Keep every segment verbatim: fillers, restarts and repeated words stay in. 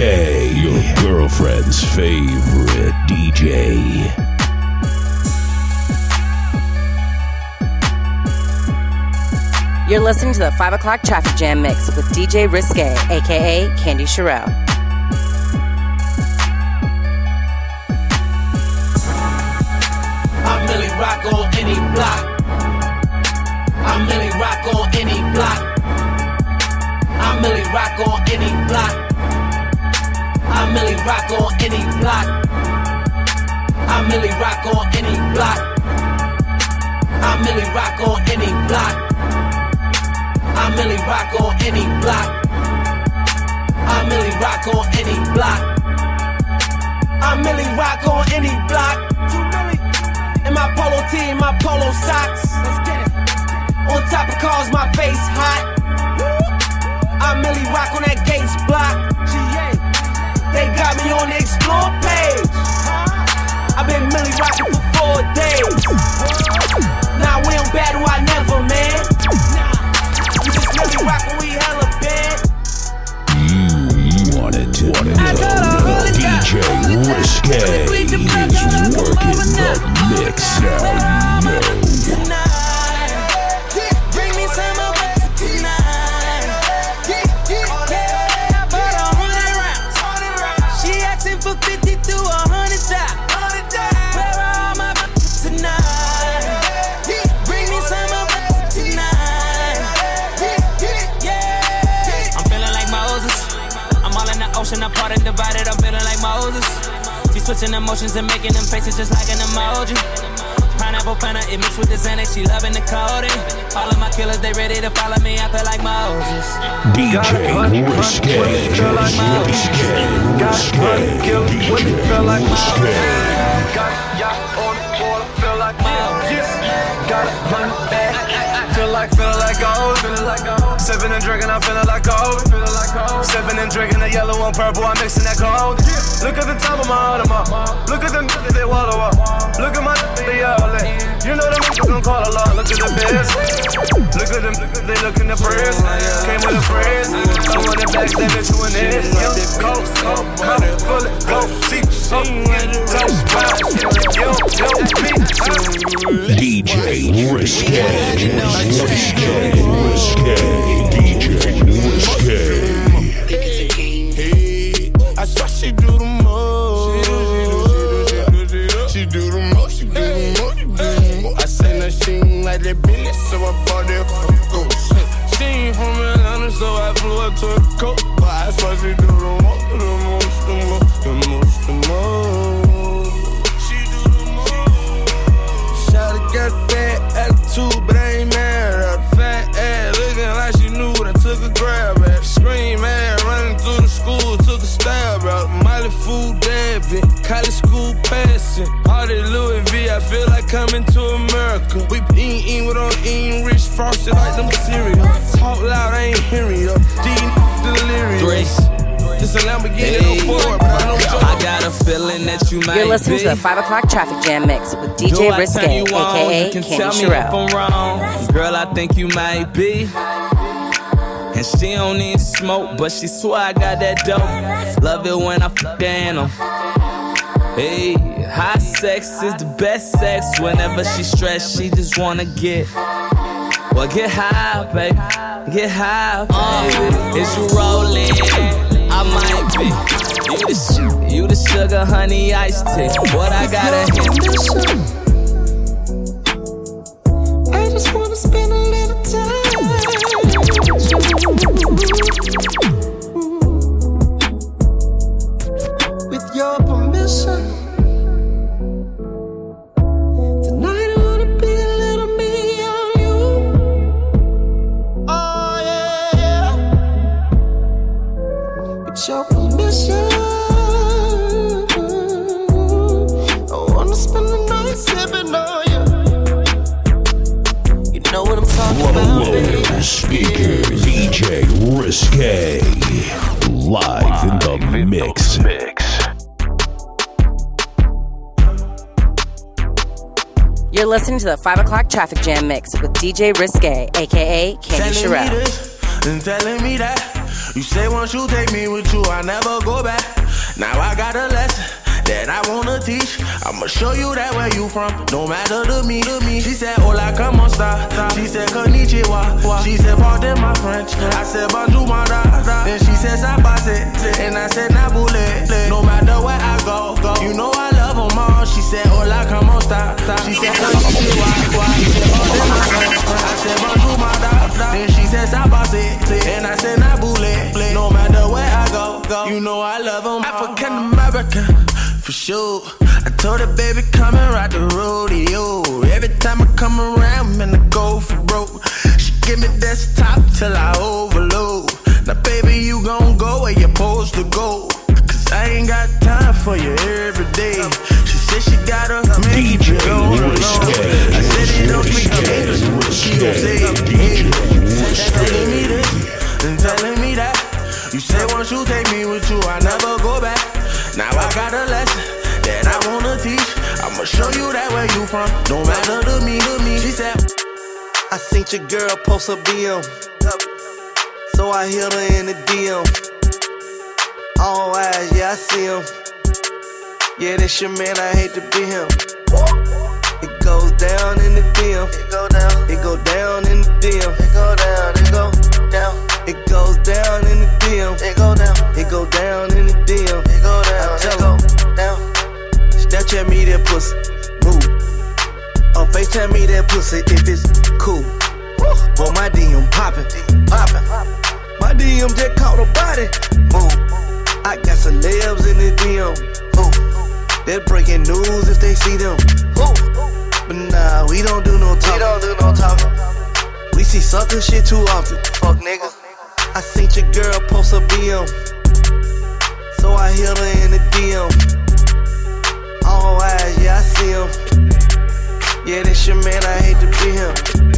Risque, your girlfriend's favorite D J. You're listening to the five o'clock Traffic Jam Mix with D J Risque, a k a. Candy Sherelle. I'm Millie Rock on any block. I'm Millie Rock on any block. I'm Millie Rock on any block. I'm Millie Rock on any block. I'm Millie Rock on any block. I'm Millie Rock on any block. I'm Millie Rock on any block. I'm Millie Rock on any block. I'm Millie Rock on any block. In my polo tee, my polo socks. Let's get it. On top of cars, my face hot. I'm Millie Rock on that Gates block. They got me on the Explore page. I've been Millie rocking for four days. Nah, we don't battle, I never, man. We just Millie Rock when we hella bad. You wanted to wanna know D J Risque is working the mix now, you know. Bring me some of it tonight. Yeah, I bought a hundred rounds. She asking for fifty through a hundred dollars. Where are all my bitches tonight? Bring me some of it tonight. Yeah. I'm feeling like Moses. I'm all in the ocean, apart and divided. I'm feeling like Moses. She switching emotions and making them faces just like an emoji. Pineapple Fanta, it mixed with the Xanax, she loving the codeine. All of my killers, they ready to follow me, I feel like Moses. D J Risque, feel like Moses. Got money, kill women, feel like Moses. Got yacht on the water, feel like Moses. Got a hundred bag, feel like, feel like gold. Sipping and drinking, I'm feeling like gold. Sipping and drinking, the yellow and purple, I'm mixing that gold. Look at the top of my Audemars. Look at them that they wallow up. Look at my they all in. You know them niggas gon' call a lot. Look at the biz. Look at them, they look in the prayers. Came with a phrase. I want it back, that bitch you in this. Yo, coke, coke, coke, full of coke. See, coke, touch, yo, yo, me. D J Risque, Risque, Risque, D J Risque. I swear she do the most. She do the most, she do the most, she do the most. I seen her, she ain't like that business, so I bought that ghost. She ain't from Atlanta, so I flew up to a coast. But I swear she do the most, the most, the most, the most, the most. She do the most. Shawty got a bad attitude, but I ain't mad at her. Fat ass, looking like she knew what I took a grab at. Scream ass, running through the school, took a stab out. Molly food dabbing, college school passing. All that Louis V, I feel like coming to America. We eatin', eatin', we don't eatin' rich, frosted like them cereal. Talk loud, I ain't hearing you. These delirious. Three. This a Lamborghini, hey, no Ford, but I know I got a feeling that you might. You're listening be. to the five o'clock Traffic Jam Mix with D J Risque, a k a. Candy Sherelle. I'm wrong. Girl, I think you might be. And she don't need smoke, but she swear I got that dope. Love it when I f*** animal. Hey, high sex is the best sex. Whenever she stressed, she just wanna get. Well, get high, baby. Get high, baby. Is you rolling? I might be. You the sh- you the sugar, honey, iced tea. What I gotta hit. I just wanna spend a little time with your permission. Tonight I wanna be a little me on you. Oh yeah, with your permission. I wanna spend the night sipping on you. You know what I'm talking Whoa, about, whoa, baby. speaker D J Risque, live in the mix. You're listening to the five o'clock Traffic Jam Mix with D J Risque, a k a. Candy Sherelle. And telling me that You say once you take me with you, I never go back. Now I got a lesson that I wanna teach. I'ma show you that where you from, no matter to me, to me. She said, hola, como esta? She said, konnichiwa. She said, pardon my French. I said, bonjour, my da. Then she said, sabase. And I said, nabule. No matter where I go, go. You know I love them all. She said, hola, como esta? She said, konnichiwa. She said, pardon my French. I said, bonjour, my da. Then she said, sabase. And I said, nabule. No matter where I go, go. You know I love them all. African American. For sure, I told her, baby, come and ride the rodeo. Every time I come around, man, I go for broke. She give me desktop till I overload. Now, baby, you gon' go where you're supposed to go. Cause I ain't got time for you every day. She said she got a man, you go alone. I said he don't speak English, she gon' say it. Telling me this and telling me that. You say once you take me with you, I never go back. Now I got a lesson that I wanna teach. I'ma show you that where you from, no matter to me, to me. She said, I seen your girl post a B M, so I hit her in the D M. All eyes, yeah, I see him. Yeah, that's your man, I hate to be him. It goes down in the D M. It go down. It go down in the D M. It go down. It go down. It goes down in the D M. It go down. It go down in the D M. It go down. I tell her, down. Snapchat me that pussy, move. Or FaceTime me that pussy if it's cool. Boy, my D M poppin', poppin'. My D M just caught a body, move. I got celebs in the D M, who? They're breaking news if they see them, who? But nah, we don't do no talking. We don't do no talking. We see sucker shit too often, fuck niggas. I seen your girl post a B M, so I hit her in the D M. All eyes, yeah, I see him. Yeah, that's your man, I hate to be him.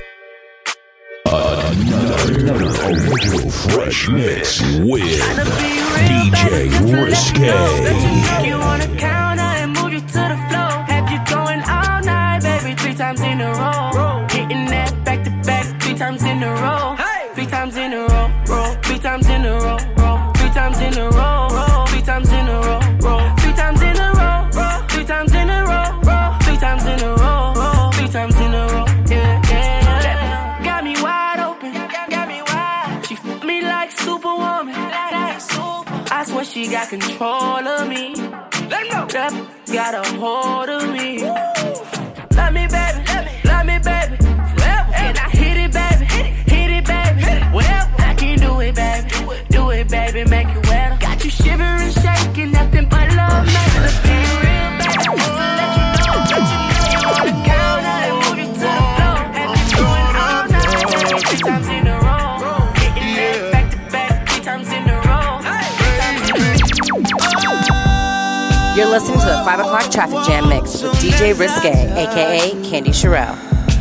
Another, another original fresh mix with D J Risque. You wanna counter and move you to the floor. Have you going all night, baby, three times in a row. Hitting that back to back, three times in a row. Three times in a row, roll. Three times in a row, roll. Three times in a row, roll. Three times in a row, roll. Three times in a row, roll. Three times in a row, roll. Three times in a row, roll. Three times in a row, yeah, yeah. Got me wide open, got me wide. She f me like Superwoman, like super. I swear she got control of me. Let me know. Got a hold of me. Love me, baby, love me, baby. Forever. Can I hit it, baby? Hit it, baby. Well, I can do it, baby. Do it, baby, make it wetter. Got you shivering, shaking, nothing but love, making us be real, baby. Let you know, let you know you wanna count out and move you to the floor. Have you going all night, three times in a row. Hitting that back to back, three times in a row. Three times in a row. You're listening to the five o'clock Traffic Jam Mix with D J Risque, a k a. Candy Sherelle.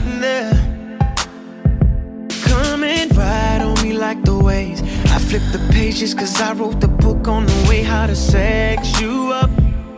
Coming right on me like the waves. I flip the pages cause I wrote the book on the way how to sex you up.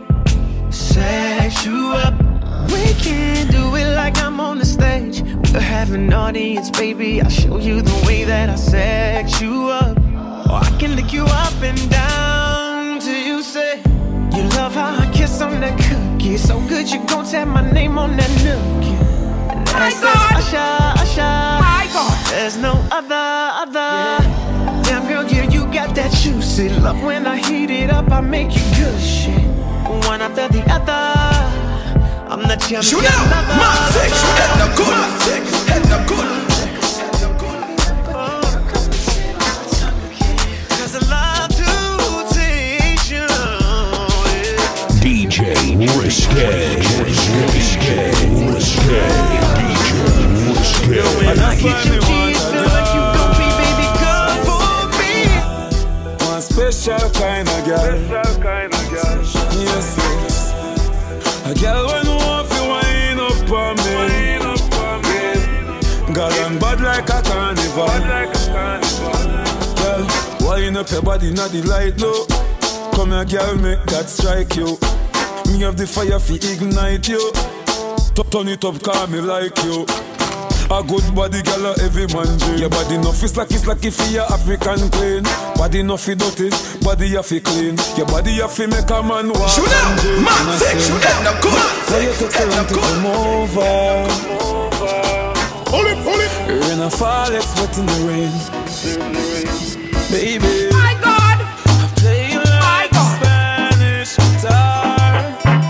Sex you up. We can do it like I'm on the stage. We'll have an audience, baby. I'll show you the way that I sex you up. Or I can lick you up and down till you say you love how I kiss on that cookie. So good you gon' tap my name on that nookie. And I says, Usher, Usher, my God, there's no other, other. Yeah. Damn girl, yeah, you got that juicy love. When I heat it up, I make you good shit. One after the other. I'm the champion. Shoot out, my six, head no good, my six, head no good. Cause I love to teach you. D J Risque, Risque, Risque, D J Risque. When I hit you, cheese, feel like you gon' be, baby, come for me. One special kind of girl. Special kind of girl. Yes, yes. A girl when you want to wind up on me. Girl, I'm bad like a carnival. Girl, wind up your body, not the light low. Come here, girl, make that strike you. Me have the fire fi ignite you. Turn it up, call me like you. A good body, girl, a heavy man dream. Your body no fi slacky slacky fi your African queen. Body no fi dirty, body you fi clean. Your body you fi make a man walk. Shoot up, man, sick, shoot up, now good. Now you take the time to come over. Pull it, pull it. Rain a fall, it's wet in the rain. Baby, My God, I play you like a Spanish guitar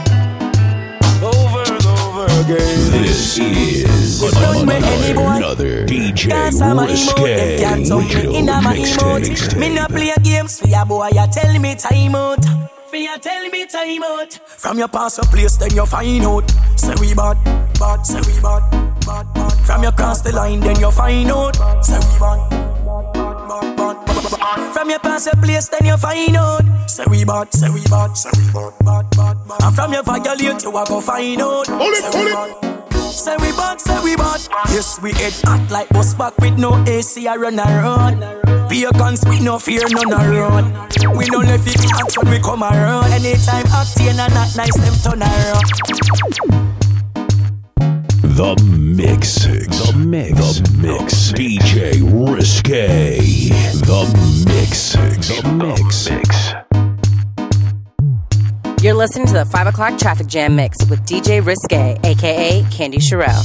over and over again. This is another D J Risque digital mixtape. Me no play games for ya boy, you tell me time out. For ya tell me time out. From your past a place, then you find out. Say we bad, bad, say we bad, bad, bad. From your cross the line, then you find out. Say we bad, bad, bad, bad. From your past a place, then you find out. Say we bad, say we bad, say we bad, bad, bad, bad. And from your violate, you a go find out. Hold it, hold it. Say we bad, say we bad. Yes, we head hot like bus back with no A C, I run around. Pagans, we no fear none around. We no left it hot when we come around. Anytime acting and not nice, them turn around. The mix, the mix, the mix. D J Risque, the mix, the mix. You're listening to the five o'clock Traffic Jam Mix with D J Risque, aka Candy Sherelle.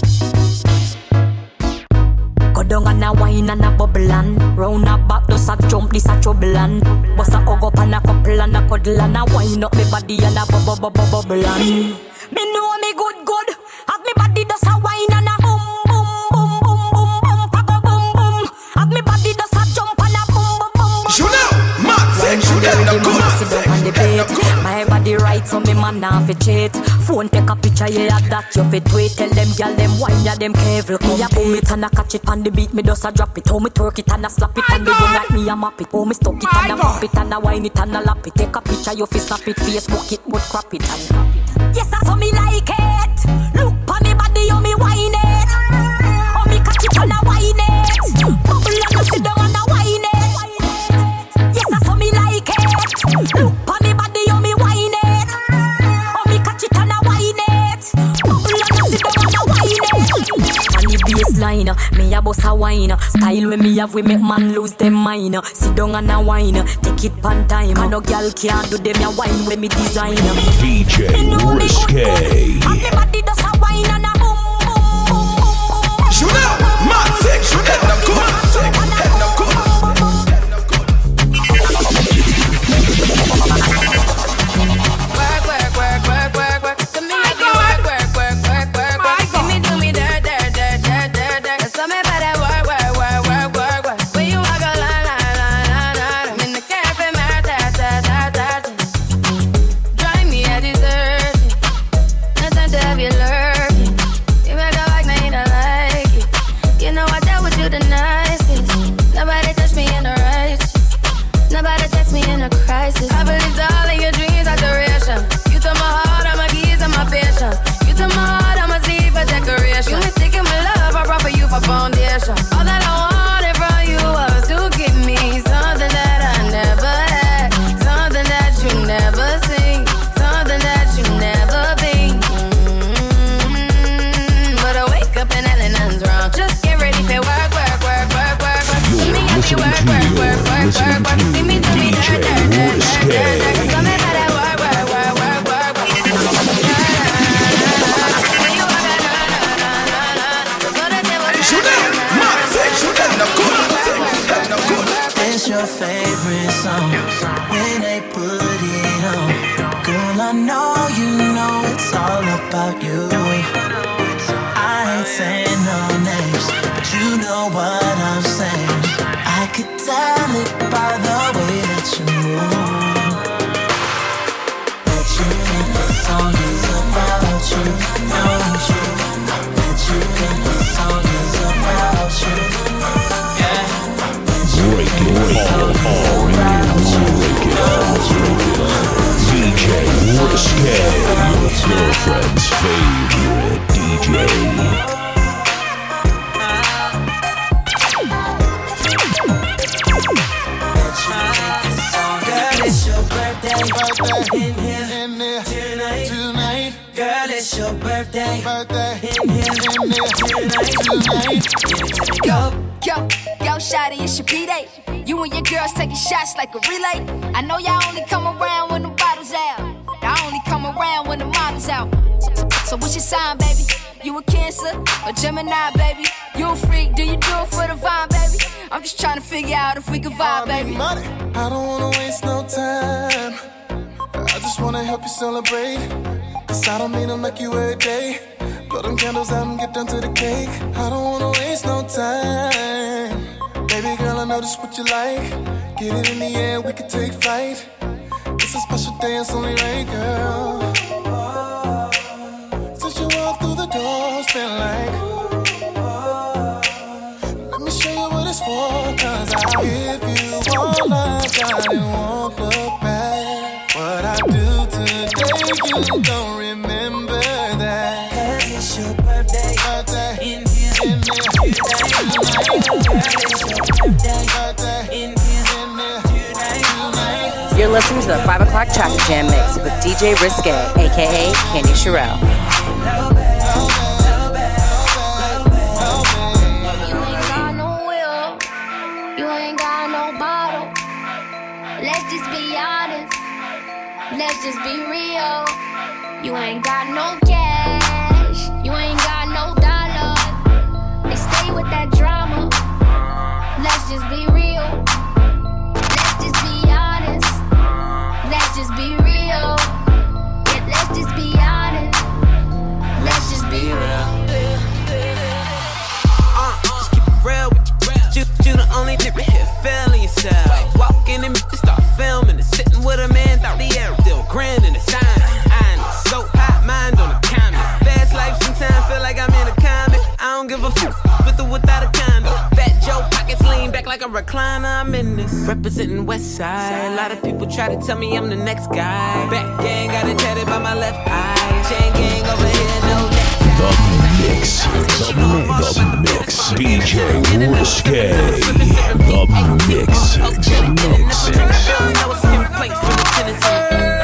Go down and a wine and a bubble and round a back, does a jump, this a trouble and bust a hug up and a couple and a cuddle and a wine up me body and a bubble bubble bubble and me know me good good, have me body does a wine and a boom boom boom boom boom boom boom boom boom, have me body does a jump and a boom boom boom. Shoot out, man, sick, shoot out, now good. My body right, so me man now fi cheat. Phone take a picture, yeah, that you fit tweet. Tell them gyal them wine, yeah, them careful. Me a boom it and a catch it on the beat, me just a drop it. How me twerk it and a slap it and the run like me a map it. How me stuck it and a pop it and a wine it and a lap it. Take a picture, you fi snap it, Facebook it, but crap it and yes, that's how me like it. Look pa me body, how me wine it. How me catch it and a wine it. Bubble and a sit down and a wine it. Yes, that's how me like it. Look pa me body, how me wine it. How me catch it and a wine it. Bubble and a sit down and a wine it. On the baseline, me a boss a wine. Style when me have, we make man lose them mind. Sit down and a wine, take it pan time. And no girl can't do them a wine when me design. D J Risque. And me body does a wine and a boom boom boom boom. Shoot out, man, sick, shoot out, now good. Foundation. All that I wanted from you was to give me something that I never had, something that you never seen, something that you never been. Mm-hmm. But I wake up and nothing's wrong. Just get ready for work, work, work, work, work, work. See me at me work, work, work, work, work, work. See me do me dirt, dirt, dirt, dirt, dirt, dirt. Something about that work, work, work, work, work, work. It's your favorite song when they put it on. Girl, I know you know it's all about you. I ain't saying no names, but you know what I'm saying. I could tell it by the way that you move, that you think the song is about you, don't you? That you think the song is about you. Break it all, all break it all, D J Risque, your girlfriend's favorite D J. Girl, it's your birthday, birthday in here, in here tonight, tonight. Girl, Girl, it's your birthday. Birthday. In here, in here, tonight, tonight. Go, yo, yo, shawty, it's your B-Day. You and your girls taking shots like a relay. I know y'all only come around when the bottles out. Y'all only come around when the model's out. So, so, so what's your sign, baby? You a Cancer or Gemini, baby? You a freak, do you do it for the vibe, baby? I'm just trying to figure out if we can vibe, baby. Money. I don't wanna waste no time. I just wanna help you celebrate. Cause I don't mean to make you every day. Blow them candles out and get down to the cake. I don't wanna waste no time. Baby girl, I know this what you like. Get it in the air, we can take flight. It's a special day, it's only right, girl. Since you walked through the door, it's been like, let me show you what it's for. Cause I'll give you all I got and won't look back. What I do today, you don't remember that. Cause it's your birthday. Birthday. In here, in here, tonight. In here, You're listening to the five o'clock Traffic Jam Mix with D J Risque, aka Candy Sherelle. You ain't got no will, you ain't got no bottle. Let's just be honest, let's just be real. You ain't got no cash, you ain't got no dollar. They stay with that drama, let's just be real. Let's just be honest, let's just be real. Yeah, let's just be honest, let's just be real. Uh, just keep it real with you. You, you the only nigga here feeling yourself. Walk in and start filming and sitting with a man, thought the air still grand in the sign. I ain't so hot, mind on the counter. Fast life sometimes feel like I'm in a comic. I don't give a fuck with or without a condo. Fat Joe pockets lean back like a recliner. I'm in this representing West Side. A lot of people try to tell me I'm the next guy. Back gang got it tatted by my left eye. Chain gang over here, no neck. The mix, the mix, the mix. D J Risque, the mix, the mix.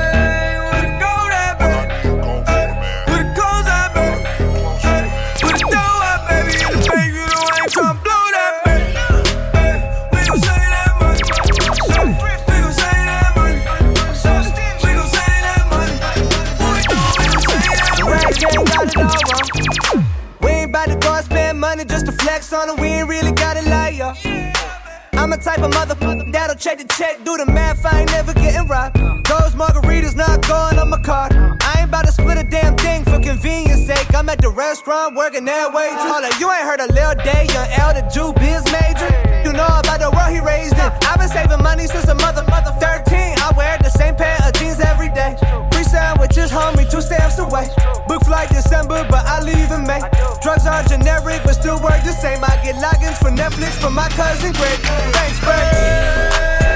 We ain't bout to go and spend money just to flex on it. We ain't really got it like ya. I'm a type of motherfucker that'll check the check, do the math, I ain't never getting robbed. Those margaritas not going on my card. I ain't about to split a damn thing for convenience sake. I'm at the restaurant working that waitress. Hold up, you ain't heard of Lil Day, young L, the Jew biz major. You know about the world he raised in. I've been saving money since a mother, mother thirteen. I wear the same pair of jeans every day. Free sandwiches, homie, two stamps away. Book flight December, but I leave in May. Drugs are generic, but still work the same. I get logins for Netflix from my cousin Greg. Thanks, Greg.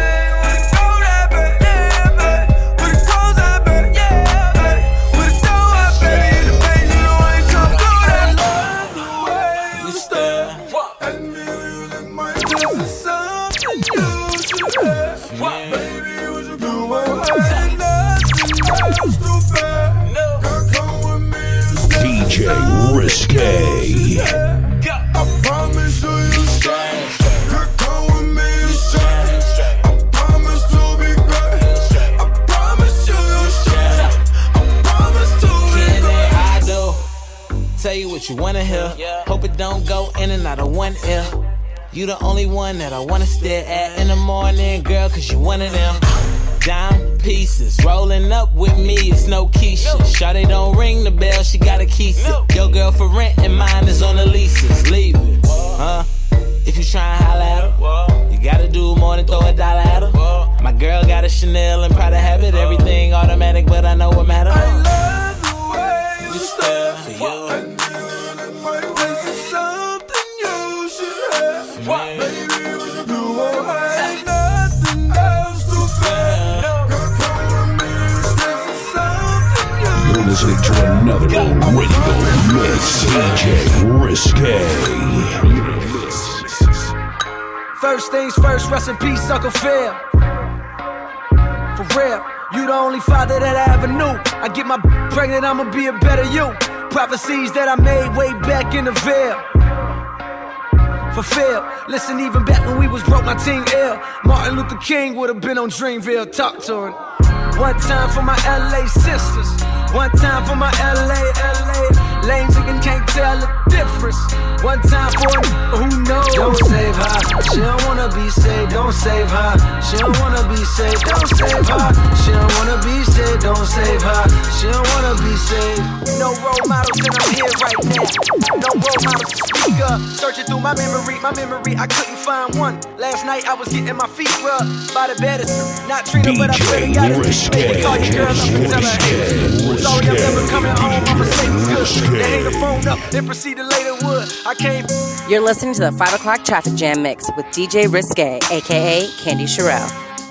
D J Risque. I promise you you stay. Girl, come with me, you stay. I promise to be great. I promise you you stay. I promise to be great. I do. Tell you what you wanna hear. Hope it don't go in and out of one ear. You the only one that I wanna stare at in the morning, girl, cause you one of them. Dime pieces, rolling up with me, it's no Keisha. Shawty don't ring the bell, she got a key. Your girl for rent and mine is on the leases. Leave it, huh? If you try and holla at her, you gotta do more than throw a dollar at her. My girl got a Chanel and Prada habit, everything automatic, but I know what matter. I love the way you stare for you. This is something you should have. What? Baby, what you do? Oh, ain't nothing else to fear. You're listening to another radio mix. D J Risque. First things first, rest in peace, Uncle Phil. For real, You the only father that I ever knew. I get my pregnant, I'ma be a better you. Prophecies that I made way back in the veil. Fulfilled. Listen, even back when we was broke, my team ill. Martin Luther King would've been on Dreamville. Talk to him. One time for my L A sisters. One time for my L A, L A. Lame chicken can't tell the difference. One time for a who knows. Don't save her. She don't wanna be saved. Don't save her. She don't wanna be saved. Don't save her. She don't wanna be saved. Don't save her. She don't wanna be saved. No role models and I'm here right now. No role models to speak up. Searching through my memory, my memory, I couldn't find one. Last night I was getting my feet rubbed by the baddest. Not Trina, but I really got it. Maybe call your girl up and tell her, hey, sorry I'm never coming home. I'ma say it's good. They hang the phone up, then proceed to later wood. I came. You're listening to the five o'clock Traffic Jam Mix with D J Risque, aka Candy Sherelle.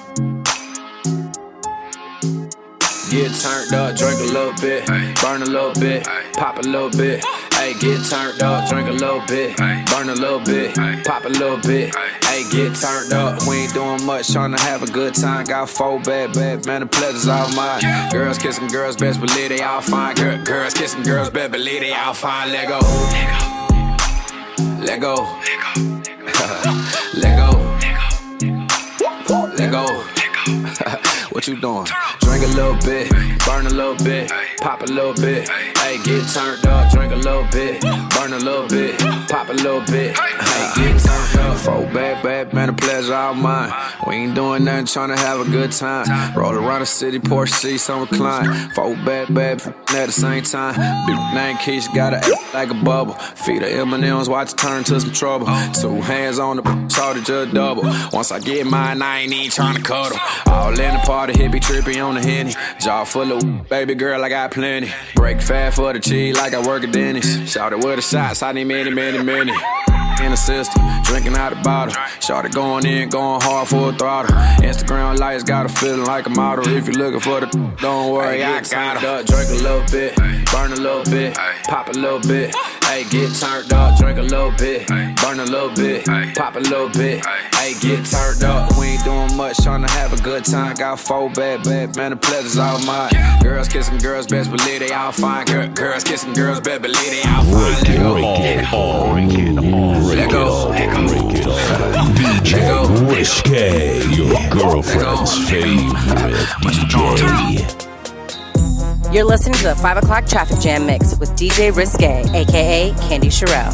Get turned up, drink a little bit, burn a little bit, pop a little bit. Hey, get turned up, drink a little bit, burn a little bit, pop a little bit. Hey, get turned up, we ain't doing much, trying to have a good time. Got four bad, bad, man, the pleasure's all mine. Girls kissing girls, best believe they all fine. Girl, girls kissing girls, best believe they all fine. Let go, let go, let go, let go. What you doing? Drink a little bit, burn a little bit, pop a little bit. Hey, get turned up, drink a little bit, burn a little bit, pop a little bit. Hey, get turned up. Four bad, bad, man, a pleasure all mine. We ain't doing nothing, trying to have a good time. Roll around the city, Porsche seats on recline. Four bad, bad, at the same time. Big name Keisha, got her like a bubble. Feed her M and M's, watch it turn to some trouble. Two hands on the shorty, just double. Once I get mine, I ain't even trying to cuddle. All in the party, hippie trippy on the Henny. Jaw full of baby girl, I got plenty. Break fast for the cheese like I work at Denny's. Shout it with the shots, I need many, many, many. In the system, drinking out the bottle. Shorty going in, going hard for a throttle. Instagram lights got a feeling like a model. If you looking for the, don't worry, I got it. Drink a little bit, burn a little bit, pop a little bit. Hey, get turned up, drink a little bit, burn a little bit, pop a little bit. Hey, get turned up, we ain't doing much, trying to have a good time. Got four bad, bad, man, the pleasure's all mine. Girls kissing girls, best believe they all fine. Girl, girls kissing girls, best believe they all fine. Let go, break it on, let go, break it on. D J Risque, your girlfriend's favorite D J. You're listening to the five o'clock Traffic Jam Mix with D J Risque, aka Candy Sherelle.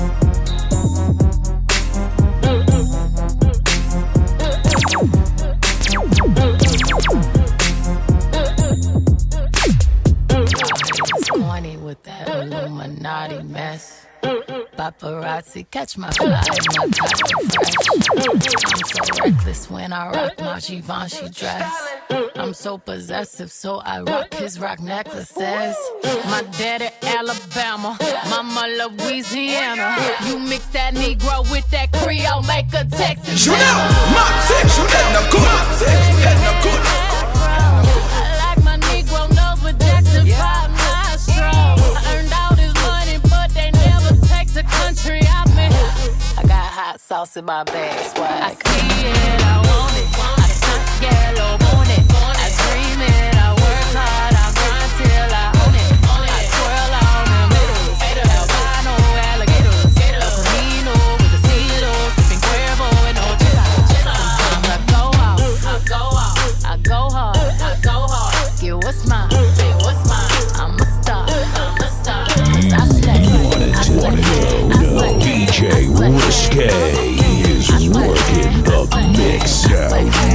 Corny with that Illuminati mess. Paparazzi catch my fly, my cotton fresh. I'm so reckless when I rock my Givenchy dress. I'm so possessive, so I rock his rock necklaces. My daddy Alabama, mama Louisiana. You mix that Negro with that Creole, make a Texan. You know, my sex, you let them go. Let them go. I like my Negro nose with Jackson five nostrils. I earned all this money, but they never take the country out me. I got hot sauce in my bag, swag. I see it, I want it. I stuck yellow on it. I dream it, I work hard, I grind till I own it. I twirl on the middles, albino alligators, El Camino with the CeeLo, sipping Cuervo and Ocho. Sometimes I go out, I go out, I go hard, I go hard. Get what's mine, say what's mine. I'm a star, I'm a star. I slay, I slay, D J Risque is working the mix out.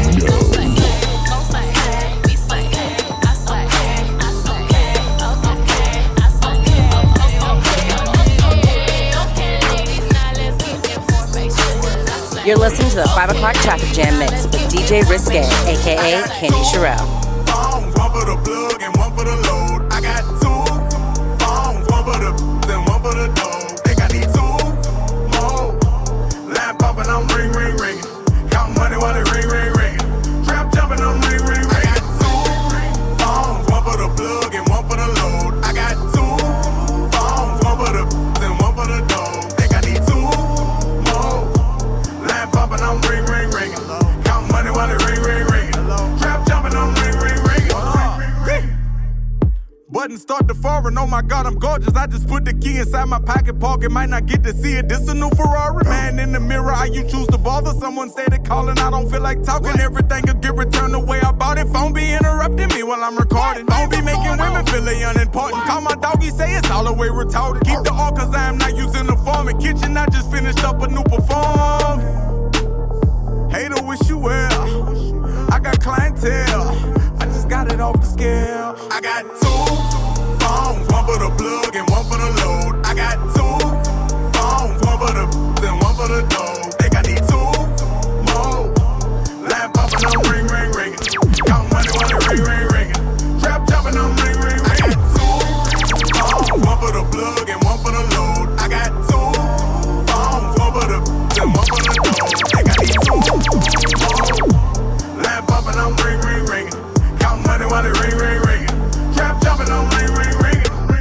You're listening to the five o'clock Traffic Jam Mix with D J Risque, aka Candy Sherelle. Phones, one for the plug and one for the load. I got two phones, one for the and one for the dough. Think I need two more. Line popping, I'm ring, ring, ringing. Count money while it ring, ring, ringing. Trap jumping, I'm ring, ring, ringing. I got two phones, one for the plug and one for the load. I got two phones, one for the and one for the dough. Think I need two more. Line popping, I'm ring, ring, ringing. Count money while it ring, ring, ringing. Trap jumping, I'm ring, ring, ringing. oh my God, I'm gorgeous. I just put the key inside my pocket, pocket. Might not get to see it. This a new Ferrari. Man in the mirror, how you choose to bother? Someone said it calling, I don't feel like talking. Everything will get returned the way I bought it. Phone be interrupting me while I'm recording. Phone be making women feel they unimportant. Call my doggy, say it's all the way retarded. Keep the all cause I am not using the form. In kitchen, I just finished up a new perform. Hater, wish you well. I got clientele. I just got it off the scale. I got two phones, one for the plug and one for the load. I got two phones, one for the and one for the dough. Think I need two more. Line popping on ring, ring, ring. Count money while it ring, ring, ring. Trap jumping on ring, ring, ring. I got two phones, one for the plug and one for the load. I got two phones, one for the and one for the dough. Think I need two more. Line popping on ring, ring, ring. Count money while it ring, ring, ring. Trap jumping on ring, ring, ring.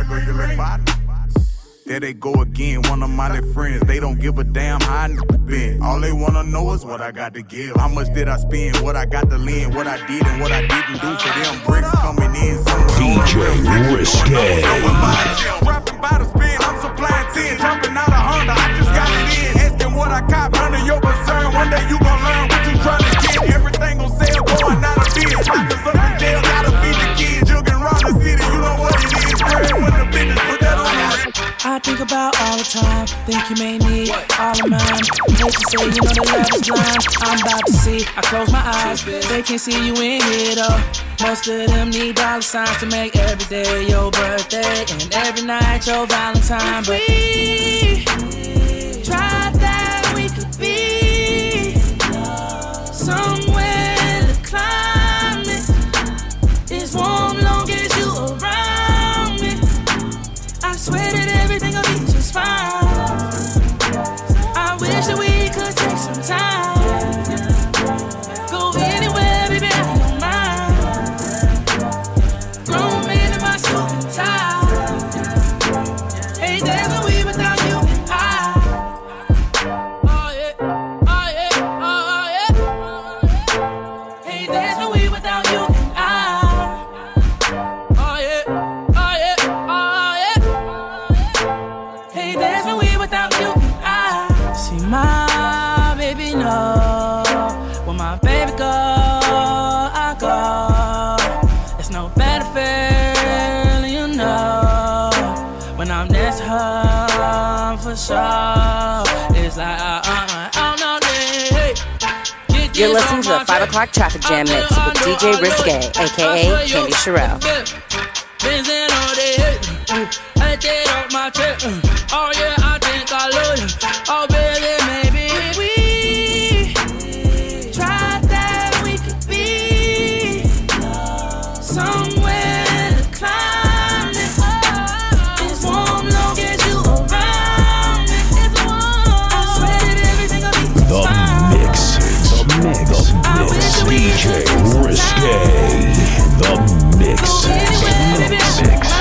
There they go again, one of my little friends. They don't give a damn how I been. All they wanna know is what I got to give. How much did I spend? What I got to lend? What I did and what I didn't do for them bricks coming in. D J Risque. Rapping by the spin, I'm supplying ten. Jumping out of Honda, I just got it in. Asking what I cop, none of your concern. One day you gon' learn what you trying to get. Everything gon' sell, going out of biz. Pockets up in jail, gotta feed the kids. Jugging around the city, you know what it is. Spread when the business, put that on the I think about all the time, think you may need all of mine. Hate to say, you know the love is blind. I'm about to see, I close my eyes, they can't see you in here though. Most of them need dollar signs to make every day your birthday and every night your Valentine. But we tried that we could be somewhere the climate is warm long as you around me. I swear that everything will be just fine. I wish that we could take some time. Go anywhere, baby, I don't mind. Grown man in my suit and tie. Hey, there's no we without you and I. Oh yeah, oh yeah, oh yeah. Hey, there's no we without you and I. Oh yeah, oh yeah, oh yeah. Hey, there's no we without you and I. See my baby know when my baby go, I go. It's no better feeling, you know. When I'm next to her, for sure. It's like uh uh uh no hey. You're listening to the five o'clock traffic jam mix with D J Risque, aka Candy Sherelle. Benzin all day, I did off my trip. Oh yeah, I think I love you. Oh baby, maybe if we tried that we could be somewhere the climate is warm long as you around me. It's warm. I swear that everything will be The fine. mix, the mix, the mix. D J Risque. The mix, the mix.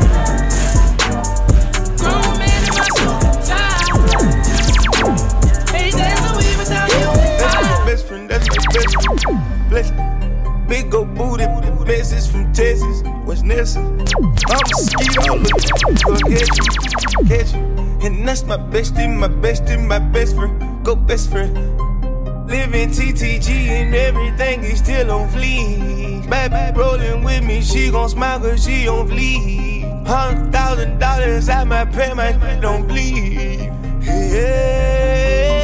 Best friend, that's my best friend. Bless big old booty, message from Texas, West Nessa. I'm a mosquito, look, go get you, catch you. And that's my bestie, my bestie, my best friend, go best friend. Live in T T G and everything is still on fleek. Baby rolling with me, she gon' smile cause she on fleek. Hundred thousand dollars at my pay, my don't bleed. Yeah.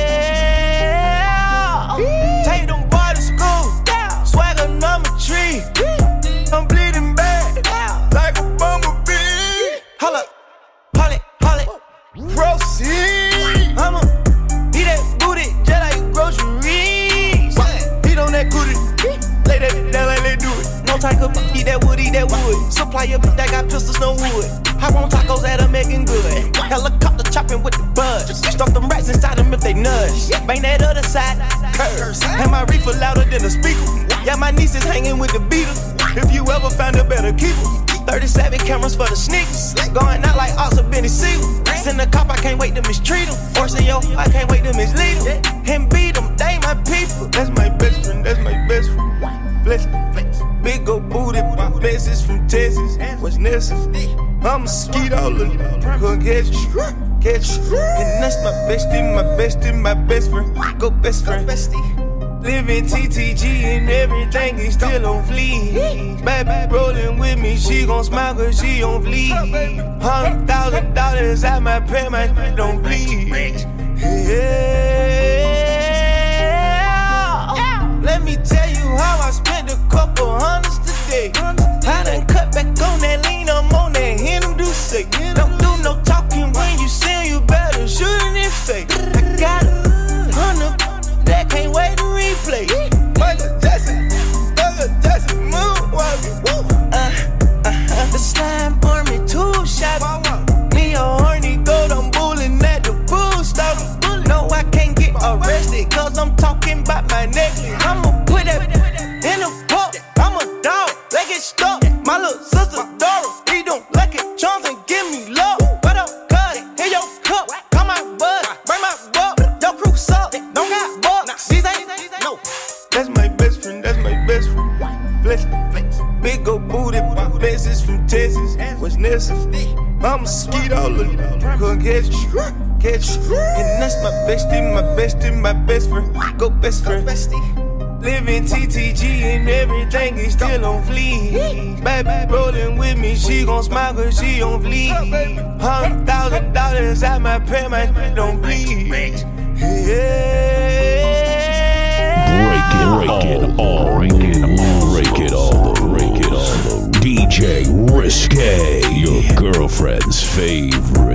Take them boys to school, swagger number three. I'm bleeding bad, like a bumblebee. Holla, holla, holla, proceed. I'ma eat that booty just like groceries. Eat on that cootie, lay that down like they do it. No type of eat that wood, eat that wood. Supply your bitch that got pistols, no wood. I want tacos that are making good. Helicopter chopping with the buzz. Stuff them rats inside them if they nudge. Bang that other side, curse. And my reefer louder than a speaker. Yeah, my niece is hanging with the Beatles. If you ever found a better keeper. thirty-seven cameras for the sneakers. Going out like Ox or Benny Siegel. Send a cop, I can't wait to mistreat him. Forcing yo, I can't wait to mislead him. And beat them, they my people. That's my best friend, that's my best friend. Bless, big old booty, message from Texas, West Nessa. I'm a skeeto, look, gonna get you, get you. And that's my bestie, my bestie, my best friend. Go best friend. Living T T G and everything is still on fleek. Baby rolling with me, she gon' smile cause she on fleek. Hundred thousand dollars at my pay, my don't bleed. Yeah. Let me tell you how I spent a couple hundreds today. I done cut back on that lean, I'm on that hand, them do say. Don't do no talking when you sin, you better shoot it in face. I got a hundred that can't wait to replay. Michael Jackson, Michael Jackson, moonwalking. Uh, uh, uh, the slime army, two shots. Me a horny gold, I'm bullying at the pool stop. No, I can't get arrested, cause I'm talking about my necklace. I'ma put that in a pot, I'm a dog, they get stuck. My little sister Dora, he don't like it, chums and give me love. But I'm cut, hear your cup, call my bud, bring my buck. Your crew suck, don't got bucks. These ain't, no. That's my best friend, that's my best friend. Bless me, big old booty, my best is from Texas. What's necessary? I'm a skeeto, look, gonna get you, get you. And that's my bestie, my bestie, my best friend. Go best friend. Living T T G and everything is still on fleek. Baby rolling with me, she gon' smile cause she on fleek. Hundred thousand dollars at my pay, my don't bleed. Yeah. Break it all, break it all, break it all, break it all. D J Risque, your girlfriend's favorite.